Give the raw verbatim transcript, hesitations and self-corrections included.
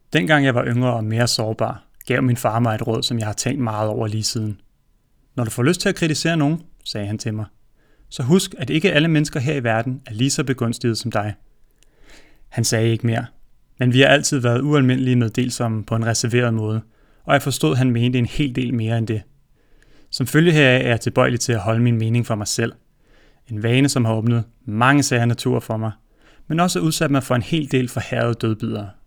Dengang jeg var yngre og mere sårbar, gav min far mig et råd, som jeg har tænkt meget over lige siden. Når du får lyst til at kritisere nogen, sagde han til mig, så husk, at ikke alle mennesker her i verden er lige så begunstiget som dig. Han sagde ikke mere, men vi har altid været ualmindelige meddelsomme på en reserveret måde, og jeg forstod, at han mente en hel del mere end det. Som følge heraf er jeg tilbøjelig til at holde min mening for mig selv. En vane, som har åbnet mange sære naturer for mig, men også udsat mig for en hel del forhærdede dødbydere.